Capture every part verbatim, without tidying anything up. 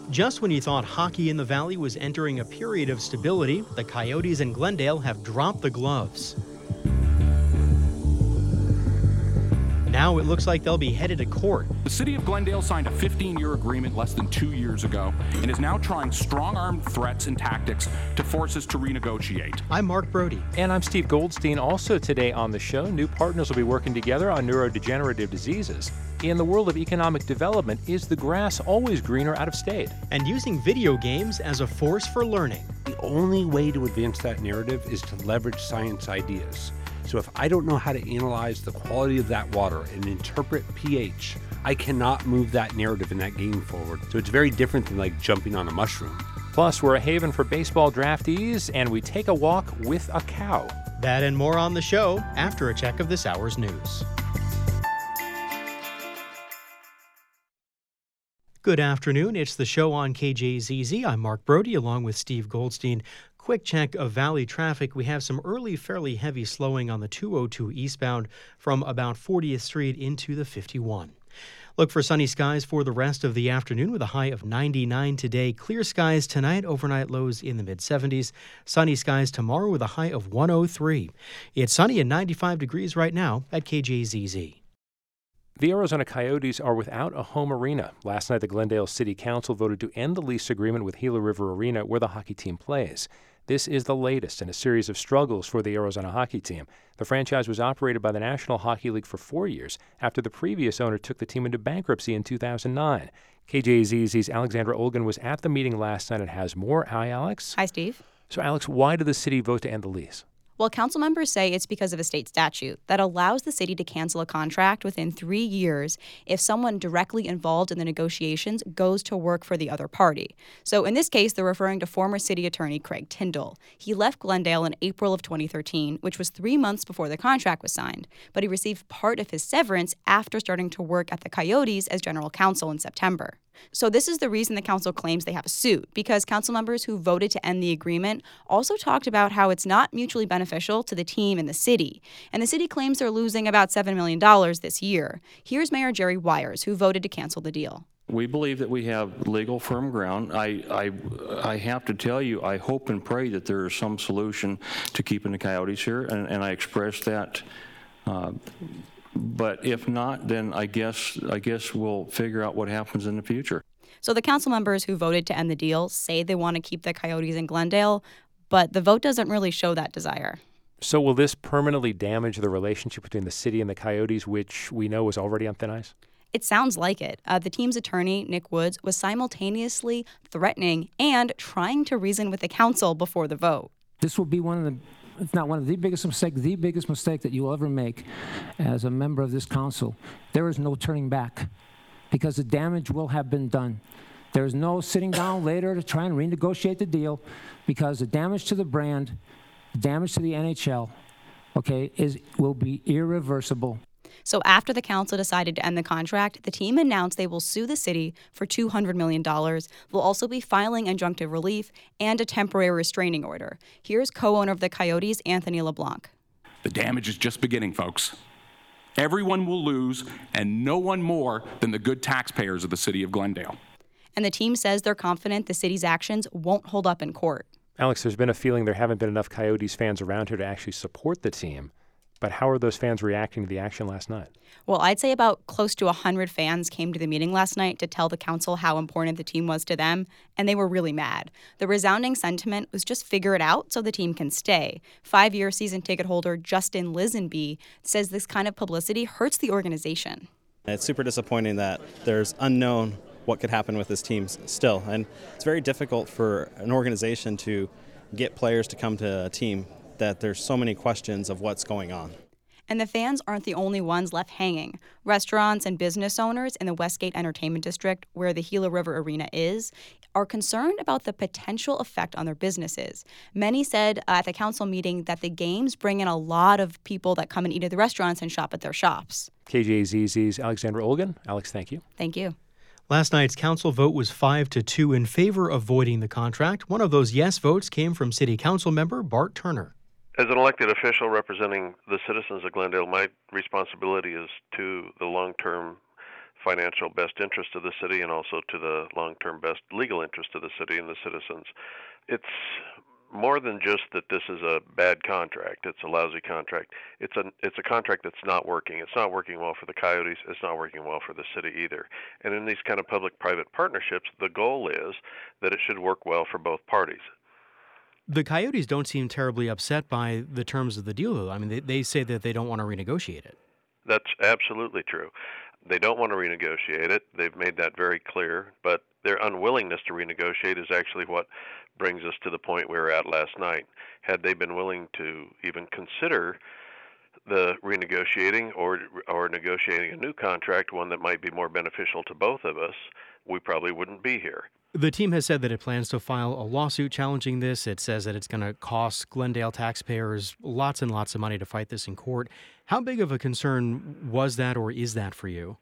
Just when you thought hockey in the Valley was entering a period of stability, the Coyotes in Glendale have dropped the gloves. Now it looks like they'll be headed to court. The city of Glendale signed a fifteen-year agreement less than two years ago and is now trying strong-armed threats and tactics to force us to renegotiate. I'm Mark Brody. And I'm Steve Goldstein. Also today on the show, new partners will be working together on neurodegenerative diseases. In the world of economic development, is the grass always greener out of state? And using video games as a force for learning. The only way to advance that narrative is to leverage science ideas. So if I don't know how to analyze the quality of that water and interpret pH, I cannot move that narrative in that game forward. So it's very different than like jumping on a mushroom. Plus, we're a haven for baseball draftees, and we take a walk with a cow. That and more on the show after a check of this hour's news. Good afternoon. It's the show on K J Z Z. I'm Mark Brody along with Steve Goldstein. Quick check of Valley traffic. We have some early, fairly heavy slowing on the two oh two eastbound from about fortieth Street into the fifty-one. Look for sunny skies for the rest of the afternoon with a high of ninety-nine today. Clear skies tonight, overnight lows in the mid-seventies. Sunny skies tomorrow with a high of one oh three. It's sunny and ninety-five degrees right now at K J Z Z. The Arizona Coyotes are without a home arena. Last night, the Glendale City Council voted to end the lease agreement with Gila River Arena, where the hockey team plays. This is the latest in a series of struggles for the Arizona hockey team. The franchise was operated by the National Hockey League for four years after the previous owner took the team into bankruptcy in two thousand nine. K J Z Z's Alexandra Olgan was at the meeting last night and has more. Hi, Alex. Hi, Steve. So, Alex, why did the city vote to end the lease? Well, council members say it's because of a state statute that allows the city to cancel a contract within three years if someone directly involved in the negotiations goes to work for the other party. So in this case, they're referring to former city attorney Craig Tyndall. He left Glendale in April of twenty thirteen, which was three months before the contract was signed, but he received part of his severance after starting to work at the Coyotes as general counsel in September. So this is the reason the council claims they have a suit, because council members who voted to end the agreement also talked about how it's not mutually beneficial to the team and the city. And the city claims they're losing about seven million dollars this year. Here's Mayor Jerry Wires, who voted to cancel the deal. We believe that we have legal firm ground. I, I, I have to tell you, I hope and pray that there is some solution to keeping the Coyotes here, and, and I express that. Uh, But if not, then I guess I guess we'll figure out what happens in the future. So the council members who voted to end the deal say they want to keep the Coyotes in Glendale, but the vote doesn't really show that desire. So will this permanently damage the relationship between the city and the Coyotes, which we know is already on thin ice? It sounds like it. Uh, the team's attorney, Nick Woods, was simultaneously threatening and trying to reason with the council before the vote. This will be one of the It's not one of the biggest mistakes, the biggest mistake that you'll ever make as a member of this council. There is no turning back because the damage will have been done. There is no sitting down later to try and renegotiate the deal because the damage to the brand, the damage to the N H L, okay, is will be irreversible. So after the council decided to end the contract, the team announced they will sue the city for two hundred million dollars. They'll also be filing injunctive relief and a temporary restraining order. Here's co-owner of the Coyotes, Anthony LeBlanc. The damage is just beginning, folks. Everyone will lose, and no one more than the good taxpayers of the city of Glendale. And the team says they're confident the city's actions won't hold up in court. Alex, there's been a feeling there haven't been enough Coyotes fans around here to actually support the team. But how are those fans reacting to the action last night? Well, I'd say about close to one hundred fans came to the meeting last night to tell the council how important the team was to them, and they were really mad. The resounding sentiment was just figure it out so the team can stay. Five-year season ticket holder Justin Lisenby says this kind of publicity hurts the organization. It's super disappointing that there's unknown what could happen with this team still, and it's very difficult for an organization to get players to come to a team that there's so many questions of what's going on. And the fans aren't the only ones left hanging. Restaurants and business owners in the Westgate Entertainment District, where the Gila River Arena is, are concerned about the potential effect on their businesses. Many said at the council meeting that the games bring in a lot of people that come and eat at the restaurants and shop at their shops. K J Z Z's Alexandra Olgan. Alex, thank you. Thank you. Last night's council vote was five to two in favor of voiding the contract. One of those yes votes came from City Council member Bart Turner. As an elected official representing the citizens of Glendale, my responsibility is to the long-term financial best interest of the city and also to the long-term best legal interest of the city and the citizens. It's more than just that this is a bad contract. It's a lousy contract. It's a it's a contract that's not working. It's not working well for the Coyotes. It's not working well for the city either. And in these kind of public-private partnerships, the goal is that it should work well for both parties. The Coyotes don't seem terribly upset by the terms of the deal, though. I mean, they, they say that they don't want to renegotiate it. That's absolutely true. They don't want to renegotiate it. They've made that very clear, but their unwillingness to renegotiate is actually what brings us to the point we were at last night. Had they been willing to even consider the renegotiating or or negotiating a new contract, one that might be more beneficial to both of us, we probably wouldn't be here. The team has said that it plans to file a lawsuit challenging this. It says that it's going to cost Glendale taxpayers lots and lots of money to fight this in court. How big of a concern was that or is that for you?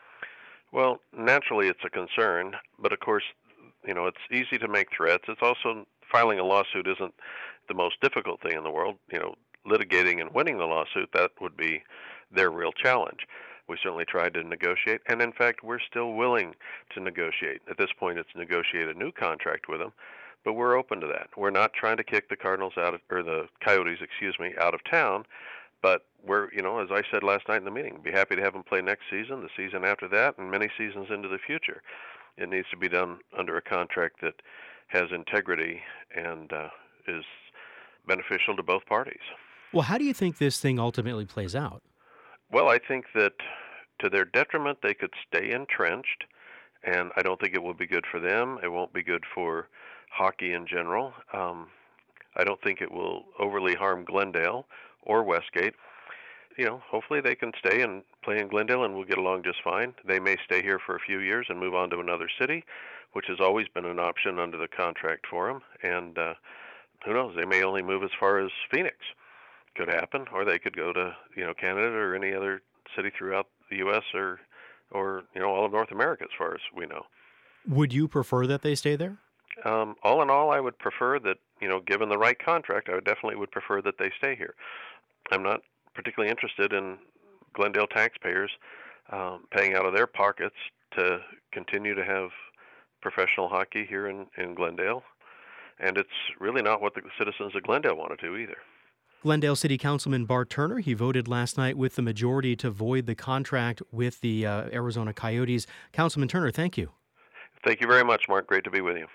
Well, naturally it's a concern, but of course, you know, it's easy to make threats. It's also, filing a lawsuit isn't the most difficult thing in the world. You know, litigating and winning the lawsuit, that would be their real challenge. We certainly tried to negotiate, and in fact, we're still willing to negotiate. At this point, it's negotiate a new contract with them, but we're open to that. We're not trying to kick the Cardinals out of, or the Coyotes, excuse me, out of town, but we're, you know, as I said last night in the meeting, be happy to have them play next season, the season after that, and many seasons into the future. It needs to be done under a contract that has integrity and uh, is beneficial to both parties. Well, how do you think this thing ultimately plays out? Well, I think that to their detriment, they could stay entrenched, and I don't think it will be good for them. It won't be good for hockey in general. Um, I don't think it will overly harm Glendale or Westgate. You know, hopefully they can stay and play in Glendale and we'll get along just fine. They may stay here for a few years and move on to another city, which has always been an option under the contract for them. And uh, who knows, they may only move as far as Phoenix. Could happen, or they could go to, you know, Canada or any other city throughout the U S or, or you know, all of North America as far as we know. Would you prefer that they stay there? Um, all in all, I would prefer that, you know, given the right contract, I would definitely would prefer that they stay here. I'm not particularly interested in Glendale taxpayers um, paying out of their pockets to continue to have professional hockey here in, in Glendale, and it's really not what the citizens of Glendale want to do either. Glendale City Councilman Bart Turner, he voted last night with the majority to void the contract with the uh, Arizona Coyotes. Councilman Turner, thank you. Thank you very much, Mark. Great to be with you.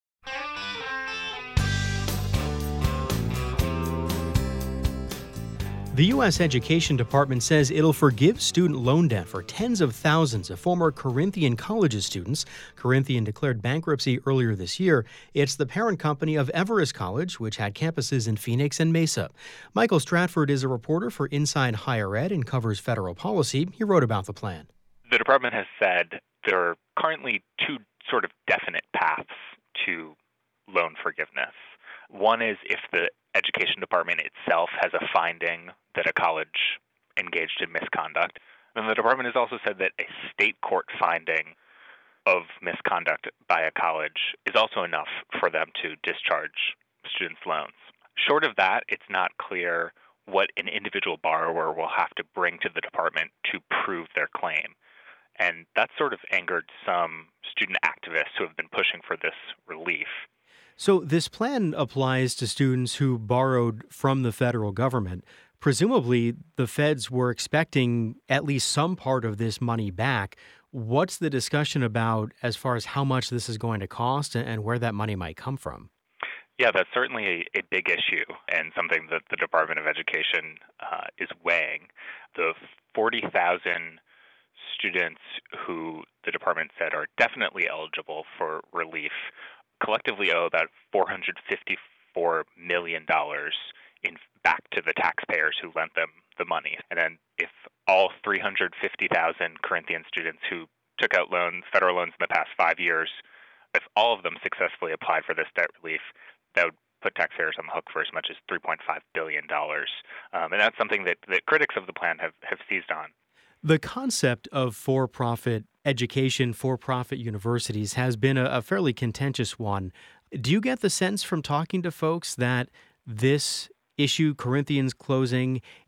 The U S Education Department says it'll forgive student loan debt for tens of thousands of former Corinthian Colleges students. Corinthian declared bankruptcy earlier this year. It's the parent company of Everest College, which had campuses in Phoenix and Mesa. Michael Stratford is a reporter for Inside Higher Ed and covers federal policy. He wrote about the plan. The department has said there are currently two sort of definite paths to loan forgiveness. One is if the Education Department itself has a finding that a college engaged in misconduct. And the department has also said that a state court finding of misconduct by a college is also enough for them to discharge students' loans. Short of that, it's not clear what an individual borrower will have to bring to the department to prove their claim. And that sort of angered some student activists who have been pushing for this relief. So this plan applies to students who borrowed from the federal government. Presumably, the feds were expecting at least some part of this money back. What's the discussion about as far as how much this is going to cost and where that money might come from? Yeah, that's certainly a, a big issue and something that the Department of Education uh, is weighing. The forty thousand students who the department said are definitely eligible for relief collectively owe about four hundred fifty-four million dollars in back to the taxpayers who lent them the money. And then if all three hundred fifty thousand Corinthian students who took out loans, federal loans in the past five years, if all of them successfully applied for this debt relief, that would put taxpayers on the hook for as much as three point five billion dollars. Um, and that's something that, that critics of the plan have, have seized on. The concept of for-profit education, for-profit universities has been a, a fairly contentious one. Do you get the sense from talking to folks that this issue, Corinthians closing,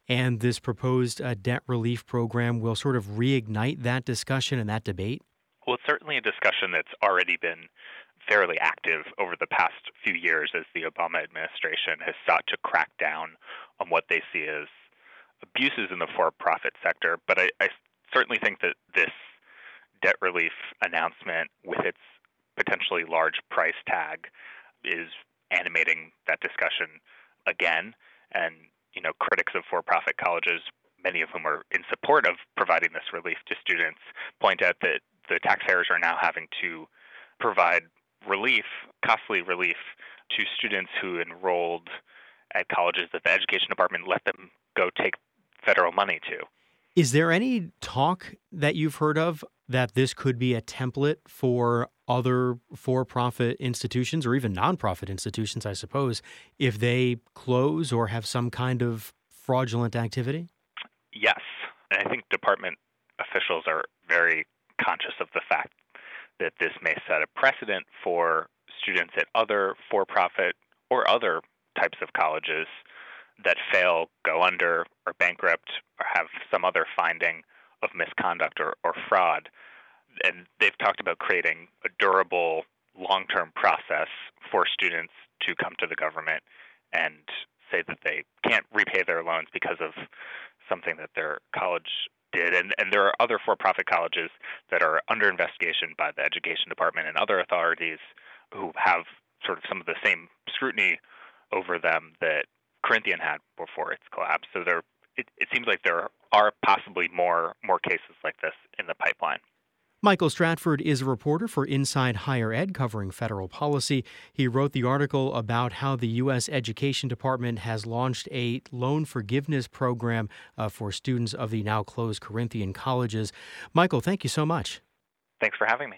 and this proposed uh, debt relief program will sort of reignite that discussion and that debate? Well, it's certainly a discussion that's already been fairly active over the past few years as the Obama administration has sought to crack down on what they see as abuses in the for-profit sector. But I, I certainly think that this debt relief announcement, with its potentially large price tag, is animating that discussion again. And, you know, critics of for-profit colleges, many of whom are in support of providing this relief to students, point out that the taxpayers are now having to provide relief, costly relief, to students who enrolled at colleges that the education department let them go take federal money to. Is there any talk that you've heard of that this could be a template for other for-profit institutions or even nonprofit institutions, I suppose, if they close or have some kind of fraudulent activity? Yes. And I think department officials are very conscious of the fact that this may set a precedent for students at other for-profit or other types of colleges that fail, go under, or bankrupt, or have some other finding of misconduct or, or fraud. And they've talked about creating a durable, long-term process for students to come to the government and say that they can't repay their loans because of something that their college did. And, and there are other for-profit colleges that are under investigation by the education department and other authorities who have sort of some of the same scrutiny over them that Corinthian had before its collapse. So there, it, it seems like there are possibly more more cases like this in the pipeline. Michael Stratford is a reporter for Inside Higher Ed covering federal policy. He wrote the article about how the U S Education Department has launched a loan forgiveness program uh, for students of the now closed Corinthian colleges. Michael, thank you so much. Thanks for having me.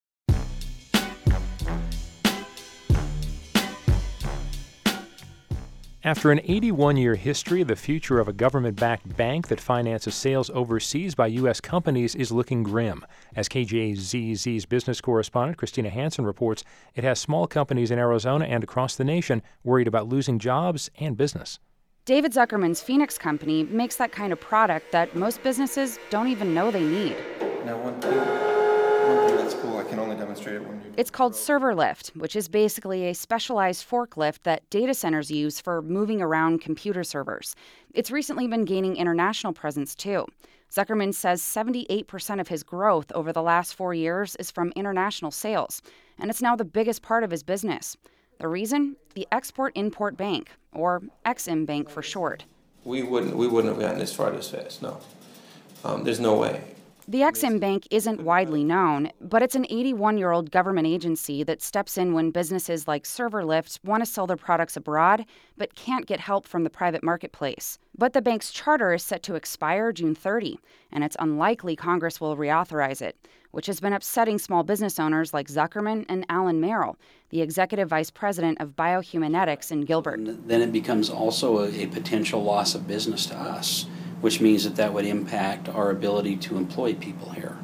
After an eighty-one-year history, the future of a government-backed bank that finances sales overseas by U S companies is looking grim. As K J Z Z's business correspondent Christina Hansen reports, it has small companies in Arizona and across the nation worried about losing jobs and business. David Zuckerman's Phoenix company makes that kind of product that most businesses don't even know they need. Now, one thing, one thing that's cool, I can only demonstrate it when you... It's called ServerLift, which is basically a specialized forklift that data centers use for moving around computer servers. It's recently been gaining international presence, too. Zuckerman says seventy-eight percent of his growth over the last four years is from international sales, and it's now the biggest part of his business. The reason? The Export-Import Bank, or Ex-Im Bank for short. We wouldn't, we wouldn't have gotten this far this fast, no. Um, there's no way. The Ex-Im Bank isn't widely known, but it's an eighty-one-year-old government agency that steps in when businesses like ServerLift want to sell their products abroad, but can't get help from the private marketplace. But the bank's charter is set to expire June thirtieth, and it's unlikely Congress will reauthorize it, which has been upsetting small business owners like Zuckerman and Alan Merrill, the executive vice president of Biohumanetics in Gilbert. Then it becomes also a, a potential loss of business to us, which means that that would impact our ability to employ people here.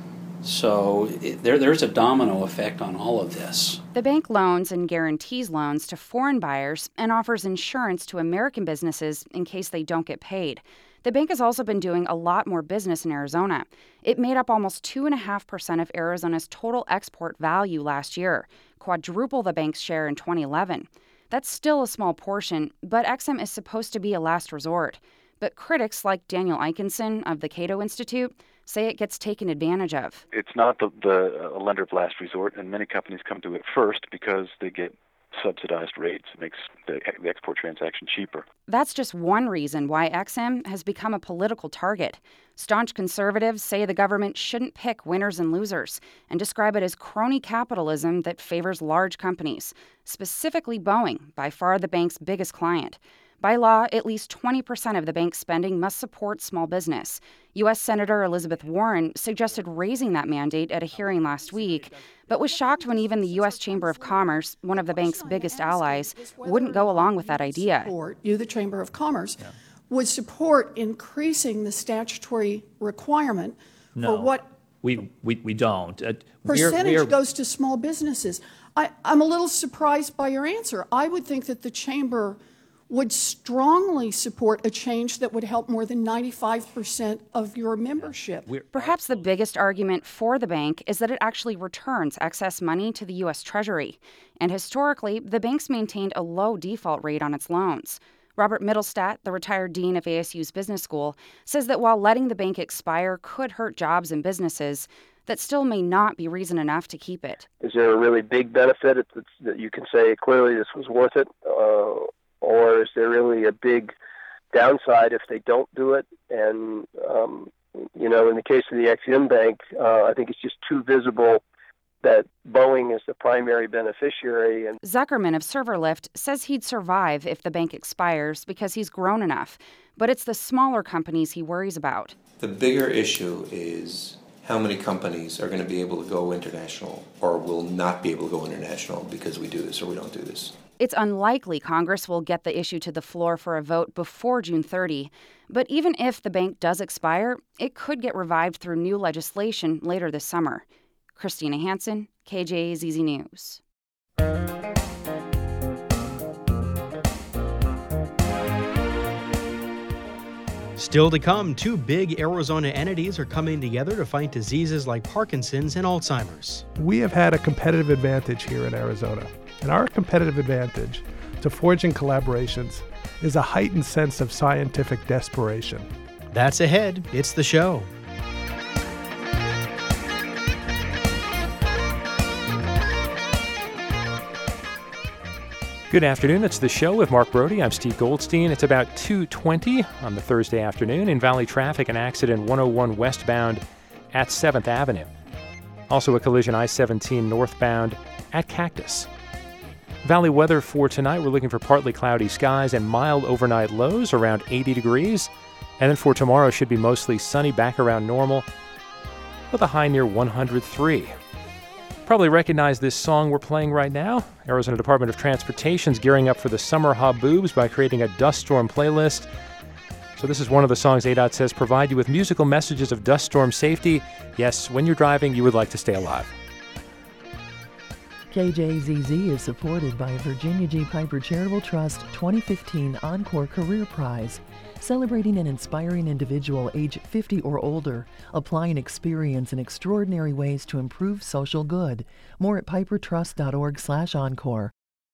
So it, there, there's a domino effect on all of this. The bank loans and guarantees loans to foreign buyers and offers insurance to American businesses in case they don't get paid. The bank has also been doing a lot more business in Arizona. It made up almost two point five percent of Arizona's total export value last year, quadruple the bank's share in twenty eleven. That's still a small portion, but Ex-Im is supposed to be a last resort. But critics like Daniel Eikenson of the Cato Institute say it gets taken advantage of. It's not the, the uh, lender of last resort, and many companies come to it first because they get subsidized rates. It makes the, the export transaction cheaper. That's just one reason why Ex-Im has become a political target. Staunch conservatives say the government shouldn't pick winners and losers and describe it as crony capitalism that favors large companies, specifically Boeing, by far the bank's biggest client. By law, at least twenty percent of the bank's spending must support small business. U S Senator Elizabeth Warren suggested raising that mandate at a hearing last week, but was shocked when even the U S Chamber of Commerce, one of the bank's biggest allies, wouldn't go along with that idea. You, the Chamber of Commerce, yeah. would support increasing the statutory requirement no, for what we, we, we don't. Uh, percentage we're, we're, goes to small businesses. I, I'm a little surprised by your answer. I would think that the Chamber would strongly support a change that would help more than ninety-five percent of your membership. Perhaps the biggest argument for the bank is that it actually returns excess money to the U S Treasury. And historically, the bank's maintained a low default rate on its loans. Robert Mittelstadt, the retired dean of A S U's business school, says that while letting the bank expire could hurt jobs and businesses, that still may not be reason enough to keep it. Is there a really big benefit that you can say clearly this was worth it? Uh, or is there really a big downside if they don't do it? And, um, you know, in the case of the Ex-Im Bank, uh, I think it's just too visible that Boeing is the primary beneficiary. And Zuckerman of Serverlift says he'd survive if the bank expires because he's grown enough. But it's the smaller companies he worries about. The bigger issue is how many companies are going to be able to go international or will not be able to go international because we do this or we don't do this. It's unlikely Congress will get the issue to the floor for a vote before June thirtieth. But even if the bank does expire, it could get revived through new legislation later this summer. Christina Hansen, K J Z Z News. Still to come, two big Arizona entities are coming together to fight diseases like Parkinson's and Alzheimer's. We have had a competitive advantage here in Arizona, and our competitive advantage to forging collaborations is a heightened sense of scientific desperation. That's ahead. It's the show. Good afternoon. It's the show with Mark Brody. I'm Steve Goldstein. It's about two twenty on the Thursday afternoon. In Valley traffic, an accident one oh one westbound at seventh Avenue. Also a collision I seventeen northbound at Cactus. Valley weather for tonight, we're looking for partly cloudy skies and mild overnight lows around eighty degrees. And then for tomorrow, should be mostly sunny, back around normal with a high near one hundred three. Probably recognize this song we're playing right now. Arizona Department of Transportation's gearing up for the summer haboobs by creating a dust storm playlist. So this is one of the songs A D O T says provide you with musical messages of dust storm safety. Yes, when you're driving, you would like to stay alive. K J Z Z is supported by Virginia G. Piper Charitable Trust twenty fifteen Encore Career Prize, celebrating an inspiring individual age fifty or older, applying experience in extraordinary ways to improve social good. More at pipertrust.org slash encore.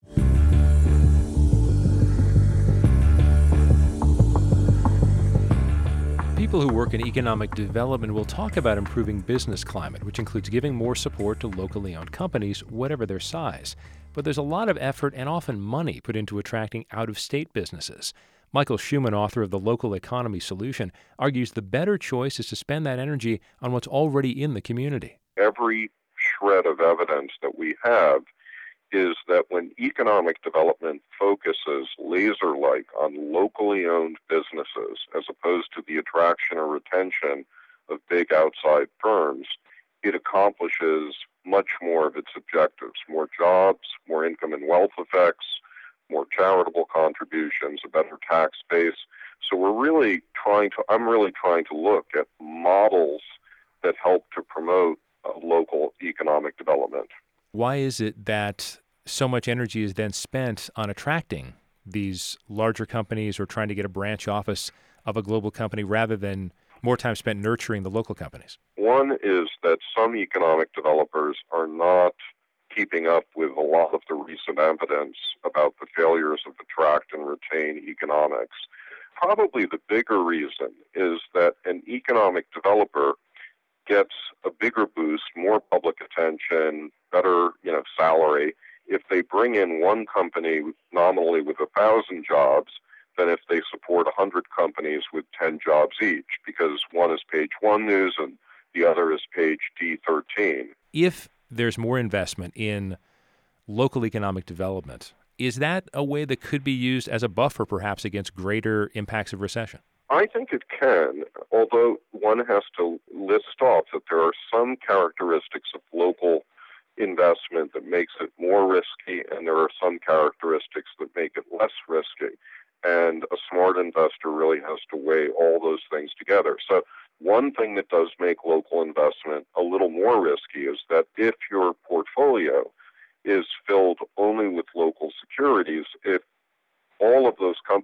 People who work in economic development will talk about improving business climate, which includes giving more support to locally owned companies, whatever their size. But there's a lot of effort and often money put into attracting out-of-state businesses. Michael Schuman, author of The Local Economy Solution, argues the better choice is to spend that energy on what's already in the community. Every shred of evidence that we have is that when economic development focuses laser-like on locally owned businesses as opposed to the attraction or retention of big outside firms, it accomplishes much more of its objectives: more jobs, more income and wealth effects, more charitable contributions, a better tax base. So we're really trying to, I'm really trying to look at models that help to promote uh, local economic development. Why is it that so much energy is then spent on attracting these larger companies or trying to get a branch office of a global company rather than more time spent nurturing the local companies? One is that some economic developers are not keeping up with a lot of the recent evidence about the failures of attract and retain economics. Probably the bigger reason is that an economic developer gets a bigger boost, more public attention, better, you know, salary if they bring in one company nominally with a thousand jobs than if they support a hundred companies with ten jobs each, because one is page one news and the other is page D thirteen. If there's more investment in local economic development, is that a way that could be used as a buffer perhaps against greater impacts of recession? I think it can, although one has to list off that there are some characteristics of local investment that makes it more risky, and there are some characteristics that make it less risky. And a smart investor really has to weigh all those things together. So one thing that does make local investment a little more risky is that if your portfolio is filled only with local securities, if all of those companies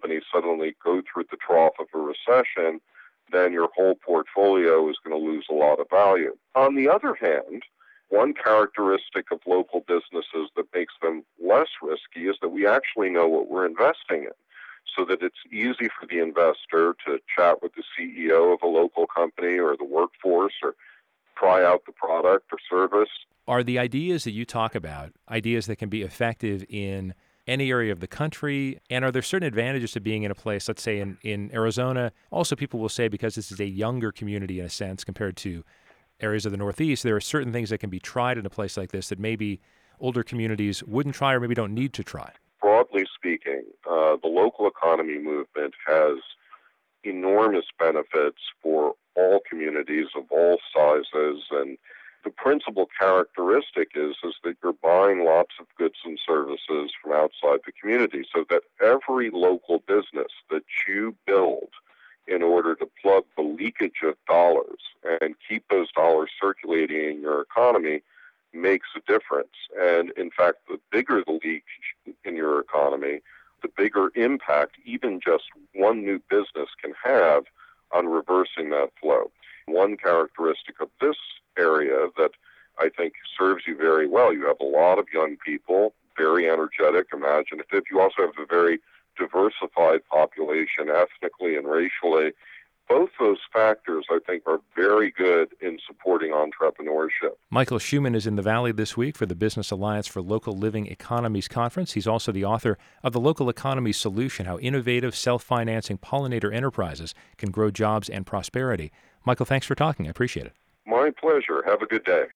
suddenly go through the trough of a recession, then your whole portfolio is going to lose a lot of value. On the other hand, one characteristic of local businesses that makes them less risky is that we actually know what we're investing in, so that it's easy for the investor to chat with the C E O of a local company or the workforce or try out the product or service. Are the ideas that you talk about ideas that can be effective in any area of the country? And are there certain advantages to being in a place, let's say in, in Arizona? Also, people will say because this is a younger community in a sense compared to areas of the Northeast, there are certain things that can be tried in a place like this that maybe older communities wouldn't try or maybe don't need to try. Broadly speaking, uh, the local economy movement has enormous benefits for all communities of all sizes, and the principal characteristic is, is that you're buying lots of goods and services from outside the community, so that every local business that you build in order to plug the leakage of dollars and keep those dollars circulating in your economy makes a difference. And in fact, the bigger the leakage in your economy, the bigger impact even just one new business can have on reversing that flow. One characteristic of this area that I think serves you very well, you have a lot of young people, very energetic, imaginative. You also have a very diversified population ethnically and racially. Both those factors, I think, are very good in supporting entrepreneurship. Michael Schumann is in the Valley this week for the Business Alliance for Local Living Economies Conference. He's also the author of The Local Economy Solution, How Innovative, Self-Financing Pollinator Enterprises Can Grow Jobs and Prosperity. Michael, thanks for talking. I appreciate it. My pleasure. Have a good day.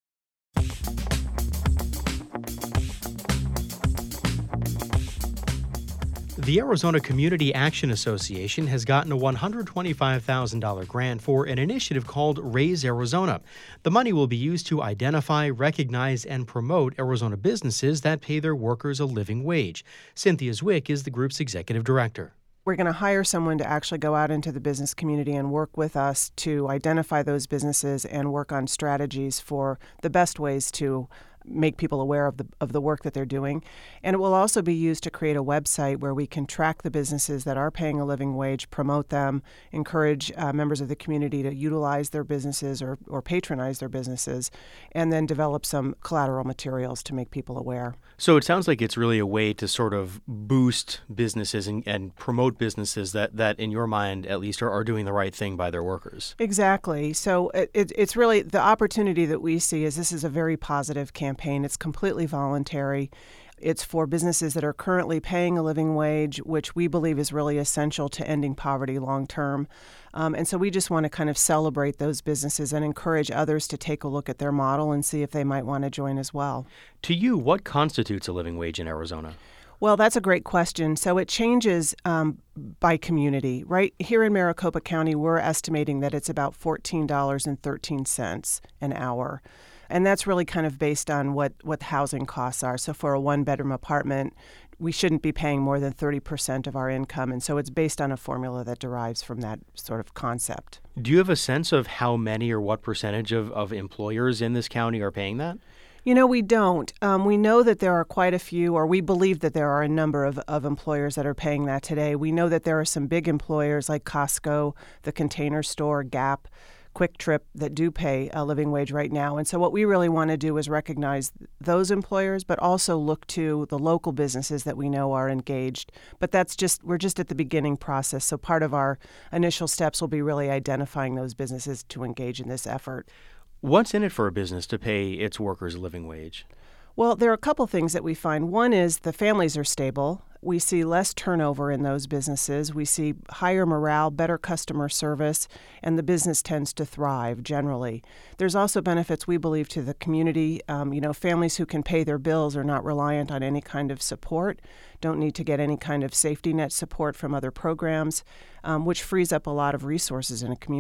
The Arizona Community Action Association has gotten a one hundred twenty-five thousand dollars grant for an initiative called Raise Arizona. The money will be used to identify, recognize, and promote Arizona businesses that pay their workers a living wage. Cynthia Zwick is the group's executive director. We're going to hire someone to actually go out into the business community and work with us to identify those businesses and work on strategies for the best ways to make people aware of the of the work that they're doing. And it will also be used to create a website where we can track the businesses that are paying a living wage, promote them, encourage uh, members of the community to utilize their businesses or, or patronize their businesses, and then develop some collateral materials to make people aware. So it sounds like it's really a way to sort of boost businesses and, and promote businesses that, that, in your mind, at least, are, are doing the right thing by their workers. Exactly. So it, it, it's really the opportunity that we see is this is a very positive campaign. It's completely voluntary. It's for businesses that are currently paying a living wage, which we believe is really essential to ending poverty long term. Um, and so we just want to kind of celebrate those businesses and encourage others to take a look at their model and see if they might want to join as well. To you, what constitutes a living wage in Arizona? Well, that's a great question. So it changes um, by community. Right here in Maricopa County, we're estimating that it's about fourteen dollars and thirteen cents an hour. And that's really kind of based on what, what housing costs are. So for a one-bedroom apartment, we shouldn't be paying more than thirty percent of our income. And so it's based on a formula that derives from that sort of concept. Do you have a sense of how many or what percentage of, of employers in this county are paying that? You know, we don't. Um, we know that there are quite a few, or we believe that there are a number of, of employers that are paying that today. We know that there are some big employers like Costco, the Container Store, Gap, Quick Trip that do pay a living wage right now. And so what we really want to do is recognize those employers, but also look to the local businesses that we know are engaged. But that's just, we're just at the beginning process. So part of our initial steps will be really identifying those businesses to engage in this effort. What's in it for a business to pay its workers a living wage? Well, there are a couple things that we find. One is the families are stable. We see less turnover in those businesses. We see higher morale, better customer service, and the business tends to thrive generally. There's also benefits, we believe, to the community. Um, you know, families who can pay their bills are not reliant on any kind of support, don't need to get any kind of safety net support from other programs, um, which frees up a lot of resources in a community.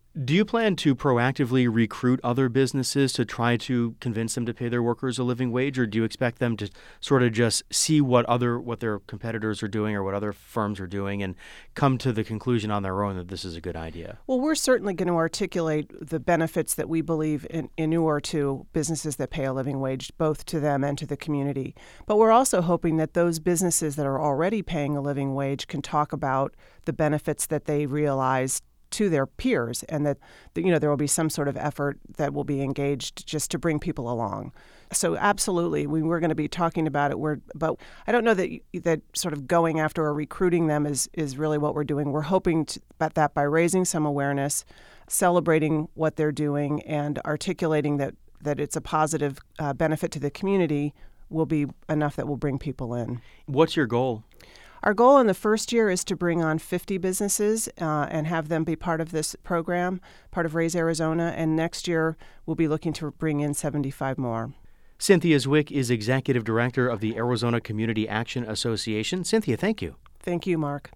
Do you plan to proactively recruit other businesses to try to convince them to pay their workers a living wage, or do you expect them to sort of just see what other what their competitors are doing or what other firms are doing and come to the conclusion on their own that this is a good idea? Well, we're certainly going to articulate the benefits that we believe in, inure to businesses that pay a living wage, both to them and to the community. But we're also hoping that those businesses that are already paying a living wage can talk about the benefits that they realize to their peers, and that, you know, there will be some sort of effort that will be engaged just to bring people along. So absolutely, we, we're going to be talking about it. We're, but I don't know that that sort of going after or recruiting them is, is really what we're doing. We're hoping to, about that by raising some awareness, celebrating what they're doing, and articulating that, that it's a positive uh, benefit to the community will be enough that will bring people in. What's your goal? Our goal in the first year is to bring on fifty businesses uh, and have them be part of this program, part of Raise Arizona. And next year, we'll be looking to bring in seventy-five more. Cynthia Zwick is Executive Director of the Arizona Community Action Association. Cynthia, thank you. Thank you, Mark.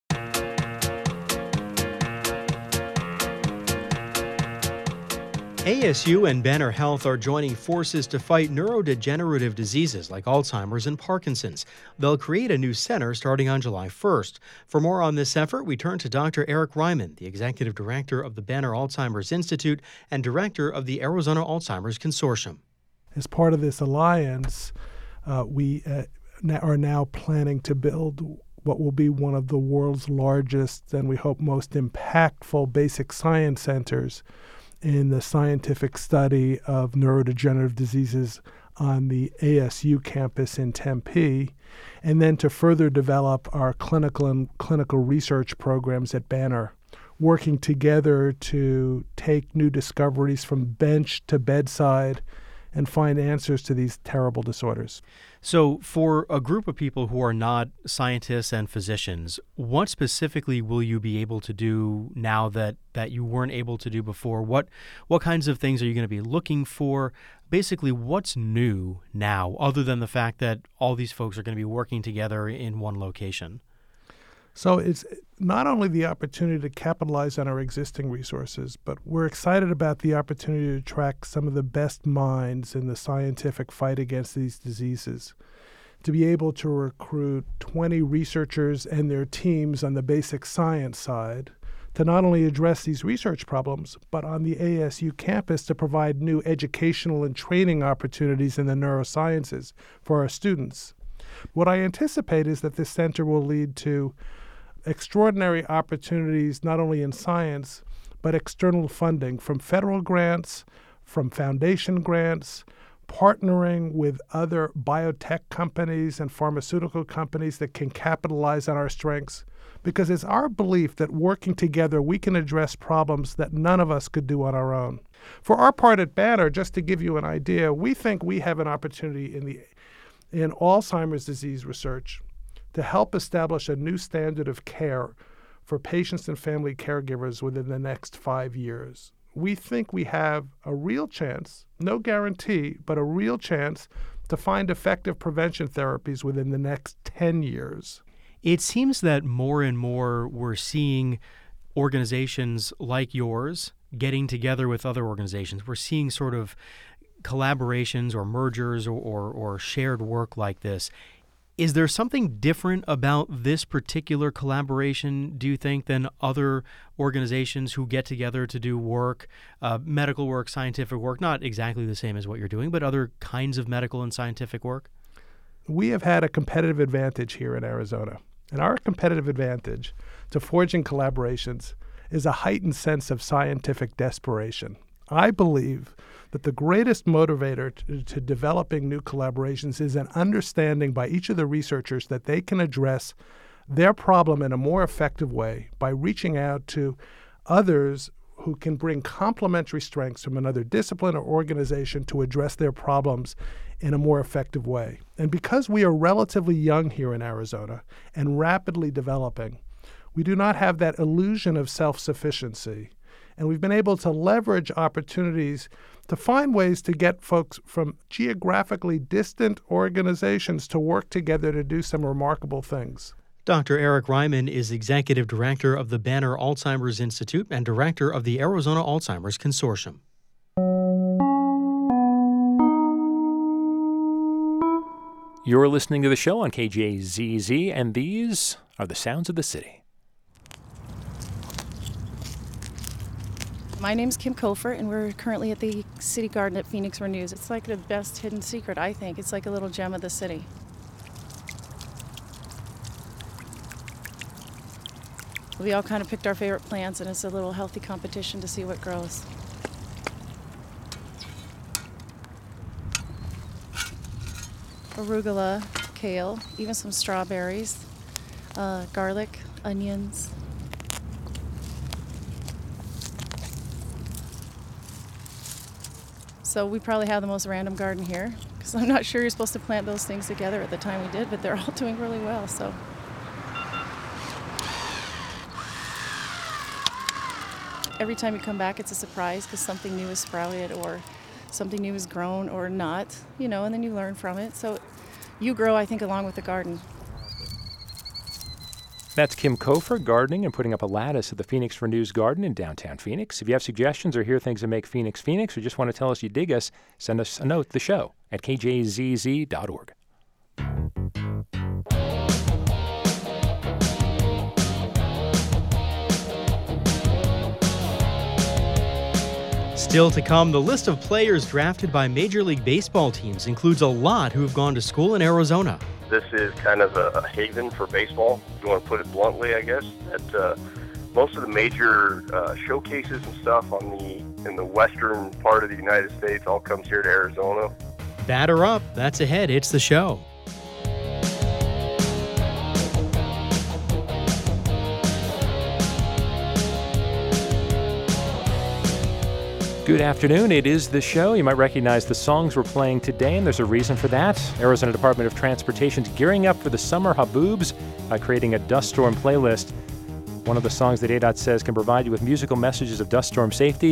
A S U and Banner Health are joining forces to fight neurodegenerative diseases like Alzheimer's and Parkinson's. They'll create a new center starting on July first. For more on this effort, we turn to Doctor Eric Ryman, the Executive Director of the Banner Alzheimer's Institute and Director of the Arizona Alzheimer's Consortium. As part of this alliance, uh, we uh, are now planning to build what will be one of the world's largest and we hope most impactful basic science centers in the scientific study of neurodegenerative diseases on the A S U campus in Tempe, and then to further develop our clinical and clinical research programs at Banner, working together to take new discoveries from bench to bedside and find answers to these terrible disorders. So for a group of people who are not scientists and physicians, what specifically will you be able to do now that, that you weren't able to do before? What what kinds of things are you going to be looking for? Basically, what's new now, other than the fact that all these folks are going to be working together in one location? So it's not only the opportunity to capitalize on our existing resources, but we're excited about the opportunity to attract some of the best minds in the scientific fight against these diseases, to be able to recruit twenty researchers and their teams on the basic science side to not only address these research problems, but on the A S U campus to provide new educational and training opportunities in the neurosciences for our students. What I anticipate is that this center will lead to extraordinary opportunities not only in science, but external funding from federal grants, from foundation grants, partnering with other biotech companies and pharmaceutical companies that can capitalize on our strengths. Because it's our belief that working together, we can address problems that none of us could do on our own. For our part at Banner, just to give you an idea, we think we have an opportunity in the in Alzheimer's disease research to help establish a new standard of care for patients and family caregivers within the next five years. We think we have a real chance, no guarantee, but a real chance to find effective prevention therapies within the next ten years. It seems that more and more we're seeing organizations like yours getting together with other organizations. We're seeing sort of collaborations or mergers or, or, or shared work like this. Is there something different about this particular collaboration, do you think, than other organizations who get together to do work, uh, medical work, scientific work, not exactly the same as what you're doing, but other kinds of medical and scientific work? We have had a competitive advantage here in Arizona. And our competitive advantage to forging collaborations is a heightened sense of scientific desperation. I believe that the greatest motivator to, to developing new collaborations is an understanding by each of the researchers that they can address their problem in a more effective way by reaching out to others who can bring complementary strengths from another discipline or organization to address their problems in a more effective way. And because we are relatively young here in Arizona and rapidly developing, we do not have that illusion of self-sufficiency. And we've been able to leverage opportunities to find ways to get folks from geographically distant organizations to work together to do some remarkable things. Doctor Eric Ryman is Executive Director of the Banner Alzheimer's Institute and Director of the Arizona Alzheimer's Consortium. You're listening to the show on K J Z Z, and these are the sounds of the city. My name's Kim Kofer, and we're currently at the City Garden at Phoenix Renews. It's like the best hidden secret, I think. It's like a little gem of the city. We all kind of picked our favorite plants, and it's a little healthy competition to see what grows. Arugula, kale, even some strawberries, uh, garlic, onions. So we probably have the most random garden here, because I'm not sure you're supposed to plant those things together at the time we did, but they're all doing really well. So every time you come back, it's a surprise because something new is sprouted or something new is grown or not, you know, and then you learn from it. So you grow, I think, along with the garden. That's Kim Kofer gardening and putting up a lattice at the Phoenix Renews Garden in downtown Phoenix. If you have suggestions or hear things that make Phoenix Phoenix or just want to tell us you dig us, send us a note, the show, at k j z z dot org. Still to come, the list of players drafted by Major League Baseball teams includes a lot who have gone to school in Arizona. This is kind of a, a haven for baseball, if you want to put it bluntly, I guess. At uh, most of the major uh, showcases and stuff on the in the western part of the United States all comes here to Arizona. Batter up. That's ahead. It's the show. Good afternoon. It is the show. You might recognize the songs we're playing today, and there's a reason for that. Arizona Department of Transportation's gearing up for the summer haboobs by creating a dust storm playlist. One of the songs that A D O T says can provide you with musical messages of dust storm safety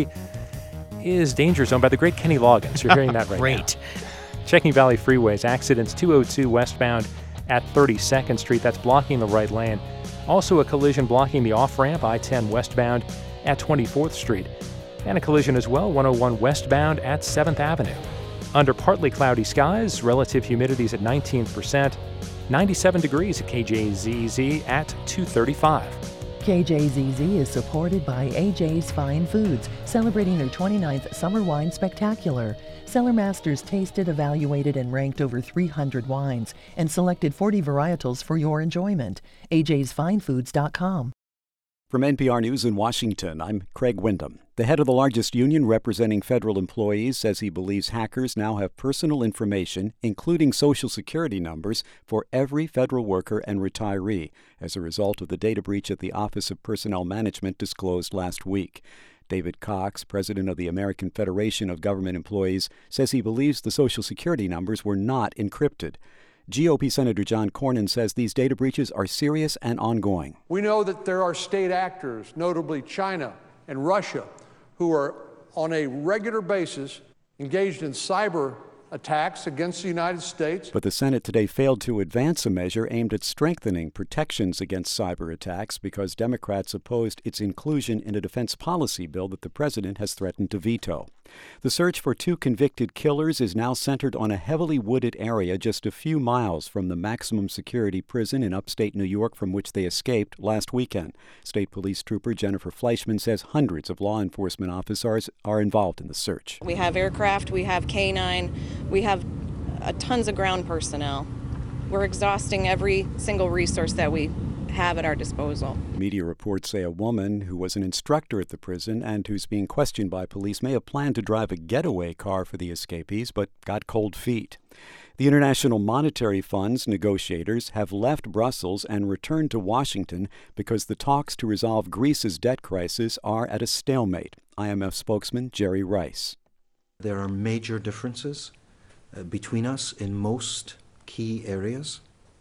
is Danger Zone by the great Kenny Loggins. You're hearing that right Great. now. Checking Valley Freeways. Accidents two oh two westbound at thirty-second Street. That's blocking the right lane. Also a collision blocking the off-ramp I ten westbound at twenty-fourth Street. And a collision as well, one oh one westbound at seventh Avenue. Under partly cloudy skies, relative humidities at nineteen percent, ninety-seven degrees at K J Z Z at two thirty-five. K J Z Z is supported by A J's Fine Foods, celebrating their twenty-ninth Summer Wine Spectacular. Cellar Masters tasted, evaluated, and ranked over three hundred wines and selected forty varietals for your enjoyment. A J's Fine Foods dot com. From N P R News in Washington, I'm Craig Wyndham. The head of the largest union representing federal employees says he believes hackers now have personal information, including Social Security numbers, for every federal worker and retiree, as a result of the data breach at the Office of Personnel Management disclosed last week. David Cox, president of the American Federation of Government Employees, says he believes the Social Security numbers were not encrypted. G O P Senator John Cornyn says these data breaches are serious and ongoing. We know that there are state actors, notably China and Russia, who are on a regular basis engaged in cyber attacks against the United States. But the Senate today failed to advance a measure aimed at strengthening protections against cyber attacks because Democrats opposed its inclusion in a defense policy bill that the president has threatened to veto. The search for two convicted killers is now centered on a heavily wooded area just a few miles from the maximum security prison in upstate New York from which they escaped last weekend. State Police Trooper Jennifer Fleischman says hundreds of law enforcement officers are involved in the search. We have aircraft, we have K nine, we have uh, tons of ground personnel. We're exhausting every single resource that we have at our disposal. Media reports say a woman who was an instructor at the prison and who's being questioned by police may have planned to drive a getaway car for the escapees, but got cold feet. The International Monetary Fund's negotiators have left Brussels and returned to Washington because the talks to resolve Greece's debt crisis are at a stalemate. I M F spokesman Jerry Rice. There are major differences uh, between us in most key areas.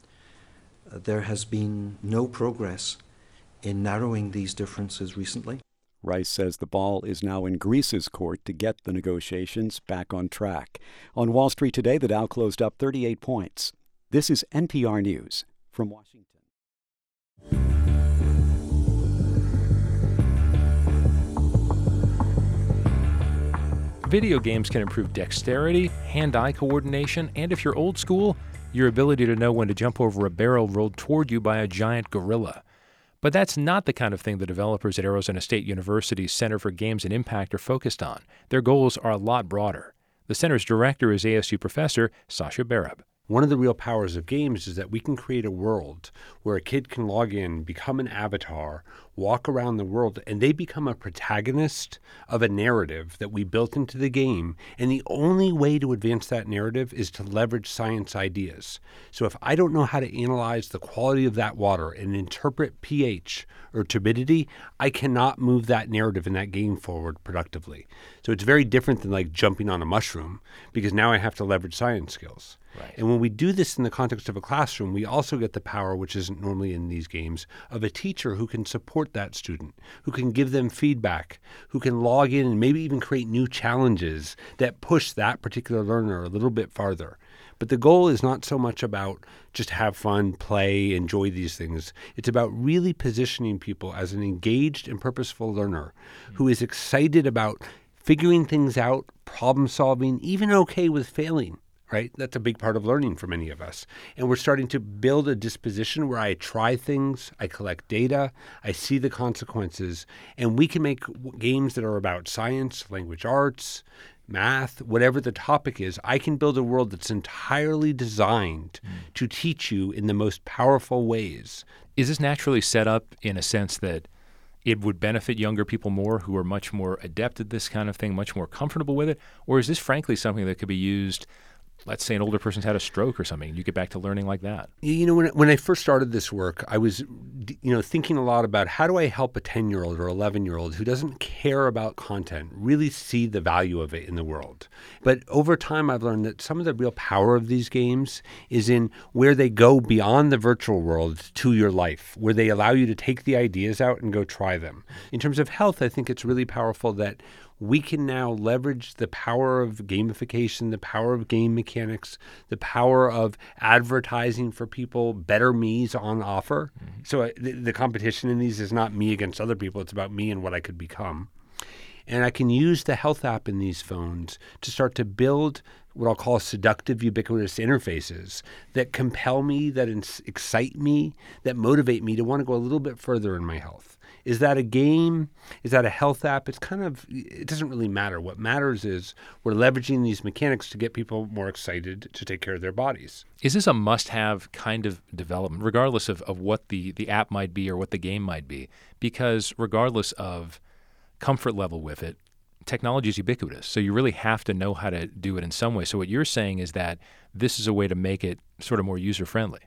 Uh, there has been no progress in narrowing these differences recently. Rice says the ball is now in Greece's court to get the negotiations back on track. On Wall Street today, the Dow closed up thirty-eight points. This is N P R News from Washington. Video games can improve dexterity, hand-eye coordination, and if you're old school, your ability to know when to jump over a barrel rolled toward you by a giant gorilla. But that's not the kind of thing the developers at Arizona State University's Center for Games and Impact are focused on. Their goals are a lot broader. The center's director is A S U professor Sasha Berab. One of the real powers of games is that we can create a world where a kid can log in, become an avatar, walk around the world, and they become a protagonist of a narrative that we built into the game. And the only way to advance that narrative is to leverage science ideas. So if I don't know how to analyze the quality of that water and interpret pH or turbidity, I cannot move that narrative in that game forward productively. So it's very different than like jumping on a mushroom, because now I have to leverage science skills. Right. And when we do this in the context of a classroom, we also get the power, which isn't normally in these games, of a teacher who can support that student, who can give them feedback, who can log in and maybe even create new challenges that push that particular learner a little bit farther. But the goal is not so much about just have fun, play, enjoy these things. It's about really positioning people as an engaged and purposeful learner who is excited about figuring things out, problem solving, even okay with failing. Right? That's a big part of learning for many of us. And we're starting to build a disposition where I try things, I collect data, I see the consequences, and we can make games that are about science, language arts, math, whatever the topic is. I can build a world that's entirely designed mm. to teach you in the most powerful ways. Is this naturally set up in a sense that it would benefit younger people more who are much more adept at this kind of thing, much more comfortable with it? Or is this frankly something that could be used, let's say an older person's had a stroke or something, and you get back to learning like that? You know, when when I first started this work, I was, you know, thinking a lot about how do I help a ten-year-old or eleven-year-old who doesn't care about content really see the value of it in the world. But over time, I've learned that some of the real power of these games is in where they go beyond the virtual world to your life, where they allow you to take the ideas out and go try them. In terms of health, I think it's really powerful that we can now leverage the power of gamification, the power of game mechanics, the power of advertising for people, better me's on offer. Mm-hmm. So uh, the, the competition in these is not me against other people. It's about me and what I could become. And I can use the health app in these phones to start to build what I'll call seductive, ubiquitous interfaces that compel me, that ins- excite me, that motivate me to want to go a little bit further in my health. Is that a game? Is that a health app? It's kind of, it doesn't really matter. What matters is we're leveraging these mechanics to get people more excited to take care of their bodies. Is this a must-have kind of development, regardless of, of what the, the app might be or what the game might be? Because regardless of comfort level with it, technology is ubiquitous. So you really have to know how to do it in some way. So what you're saying is that this is a way to make it sort of more user-friendly.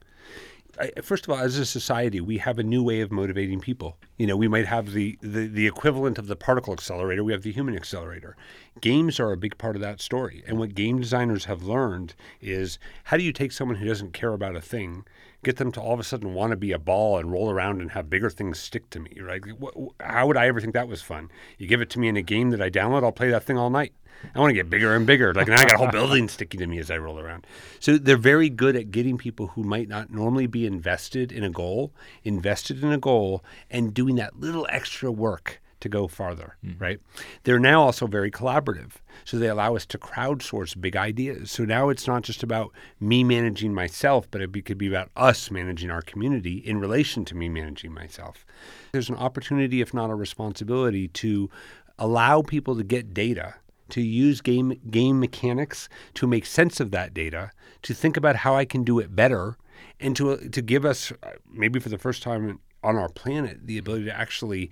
I, first of all, as a society, we have a new way of motivating people. You know, we might have the, the, the equivalent of the particle accelerator. We have the human accelerator. Games are a big part of that story. And what game designers have learned is how do you take someone who doesn't care about a thing, get them to all of a sudden want to be a ball and roll around and have bigger things stick to me, right? How would I ever think that was fun? You give it to me in a game that I download, I'll play that thing all night. I want to get bigger and bigger. Like now I got a whole building sticking to me as I roll around. So they're very good at getting people who might not normally be invested in a goal, invested in a goal, and doing that little extra work to go farther, mm-hmm. right? They're now also very collaborative. So they allow us to crowdsource big ideas. So now it's not just about me managing myself, but it could be about us managing our community in relation to me managing myself. There's an opportunity, if not a responsibility, to allow people to get data, to use game game mechanics to make sense of that data, to think about how I can do it better, and to to give us, maybe for the first time on our planet, the ability to actually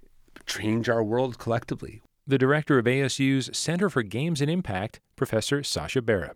change our world collectively. The director of A S U's Center for Games and Impact, Professor Sasha Berab.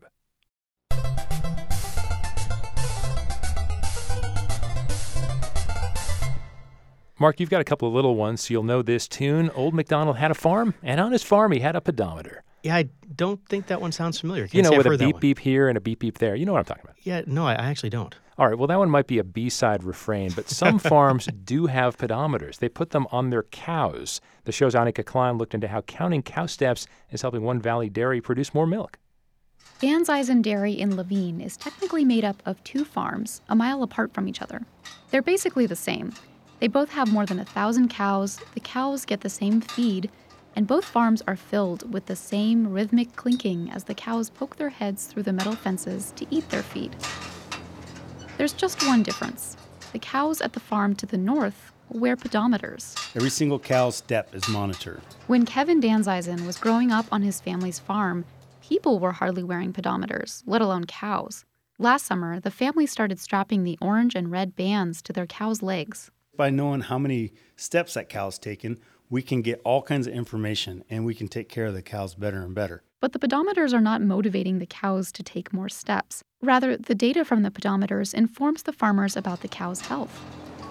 Mark, you've got a couple of little ones, so you'll know this tune. Old MacDonald had a farm, and on his farm he had a pedometer. Yeah, I don't think that one sounds familiar. Can't you know, say with I've a heard beep beep here and a beep beep there. You know what I'm talking about. Yeah, no, I, I actually don't. All right, well, that one might be a B-side refrain, but some farms do have pedometers. They put them on their cows. The show's Annika Klein looked into how counting cow steps is helping One Valley Dairy produce more milk. Van Zysen Dairy in Levine is technically made up of two farms, a mile apart from each other. They're basically the same. They both have more than a thousand cows, the cows get the same feed, and both farms are filled with the same rhythmic clinking as the cows poke their heads through the metal fences to eat their feed. There's just one difference. The cows at the farm to the north wear pedometers. Every single cow's step is monitored. When Kevin Danzeisen was growing up on his family's farm, people were hardly wearing pedometers, let alone cows. Last summer, the family started strapping the orange and red bands to their cows' legs. By knowing how many steps that cow's taken, we can get all kinds of information and we can take care of the cows better and better. But the pedometers are not motivating the cows to take more steps. Rather, the data from the pedometers informs the farmers about the cow's health.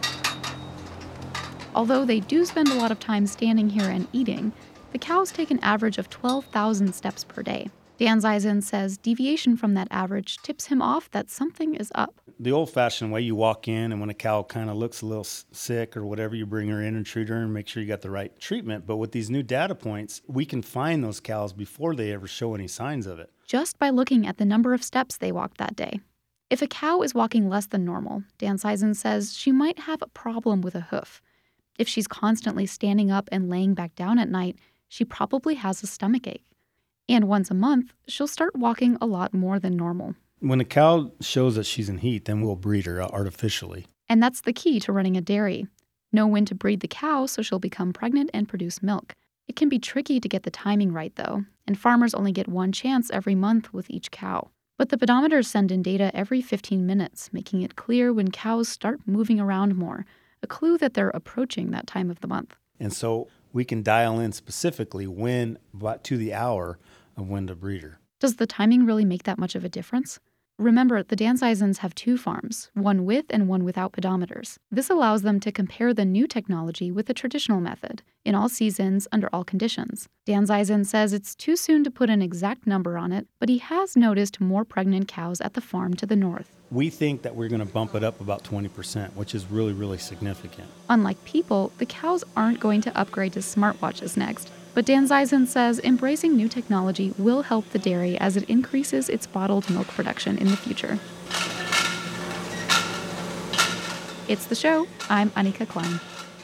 Although they do spend a lot of time standing here and eating, the cows take an average of twelve thousand steps per day. Danzeisen says deviation from that average tips him off that something is up. The old-fashioned way, you walk in, and when a cow kind of looks a little sick or whatever, you bring her in and treat her and make sure you got the right treatment. But with these new data points, we can find those cows before they ever show any signs of it. Just by looking at the number of steps they walked that day. If a cow is walking less than normal, Danzeisen says she might have a problem with a hoof. If she's constantly standing up and laying back down at night, she probably has a stomachache. And once a month, she'll start walking a lot more than normal. When a cow shows that she's in heat, then we'll breed her artificially. And that's the key to running a dairy. Know when to breed the cow so she'll become pregnant and produce milk. It can be tricky to get the timing right, though, and farmers only get one chance every month with each cow. But the pedometers send in data every fifteen minutes, making it clear when cows start moving around more, a clue that they're approaching that time of the month. And so we can dial in specifically when, about to the hour, of when to breed her. Does the timing really make that much of a difference? Remember, the Danzeisens have two farms, one with and one without pedometers. This allows them to compare the new technology with the traditional method, in all seasons, under all conditions. Danzeisen says it's too soon to put an exact number on it, but he has noticed more pregnant cows at the farm to the north. We think that we're going to bump it up about twenty percent, which is really, really significant. Unlike people, the cows aren't going to upgrade to smartwatches next. But Danzeisen says embracing new technology will help the dairy as it increases its bottled milk production in the future. It's The Show. I'm Anika Klein.